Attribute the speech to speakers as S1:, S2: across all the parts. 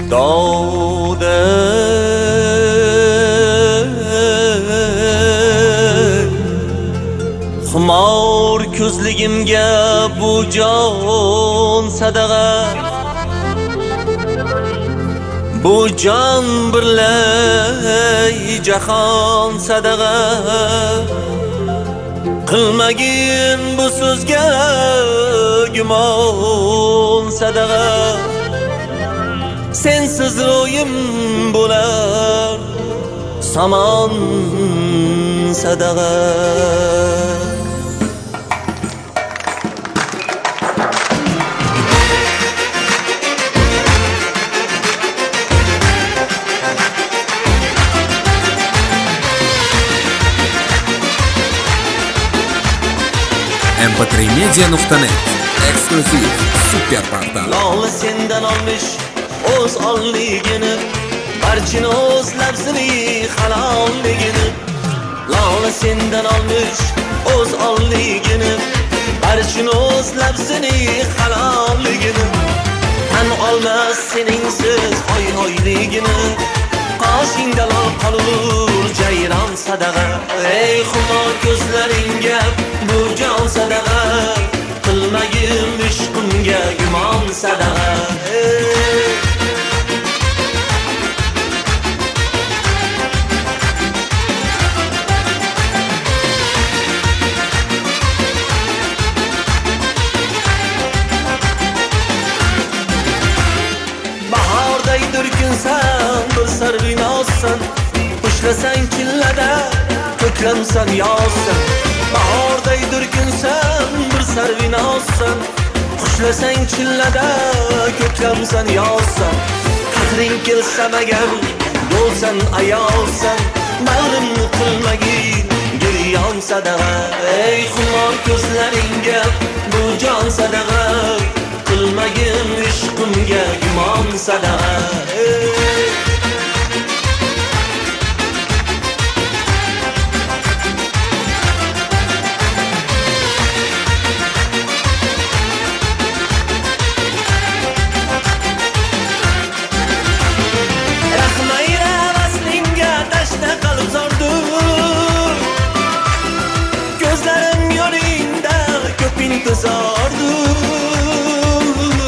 S1: dovda xumor ko'zligimga bu jon sadaqa, bu jon birlay jahon sadaqa. Qilmagin bu so'zga gumon sadaqa, sensiz ro'yim bo'lar samon sadaqa.
S2: mp3media.net eksklyuziv super portal.
S1: Lola sendan olmish o'z onligini, barchini o'z labzini halolligini. Lola sendan olmish o'z onligini, barchini o'z labzini halolligini. Tan olmas seningsiz hoy-hoyligini, qoshingda lol qolur jayron sadaqa. Ey xumor ko'zlaringga bu jon sadaqa, qilmagin ishqimga gumon sadaqa. Bahordaydir kunsan, bir sarvinossan, ushlasang chillada ko'klamsan yozsan. Bahordaydir kunsan, bir sarvinossan, ushlasang chillada ko'klamsan yozsan. Qadring kelsam agar bo'lsan ayolsan, bag'rimni qilmagin giryon sadaqa. Ey xumor ko'zlaringga bu jon sadaqa, qilmagin ishqimga gumon sadaqa. Rahmayra vaslinga tashna qalb zordur, ko'zlarim yo'lingda ko'p intizordur.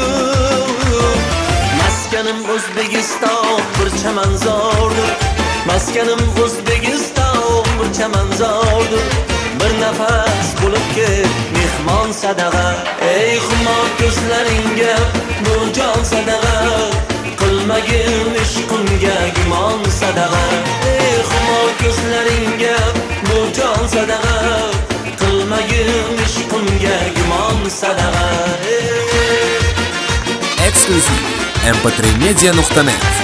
S1: Maskanim O'zbekiston bir chamanzordur, maskanim O'zbekiston bir chamanzordur. Bir nafas bo'lib ket mehmon sadaqa. Ey xumor ko'zlaringga bu jon sadaqa, qilmagin ishqimga gumon sadaqa. Ey xumor ko'zlaringga bu jon sadaqa, qilmagin ishqimga gumon sadaqa.
S2: eksklyuziv mp3media.net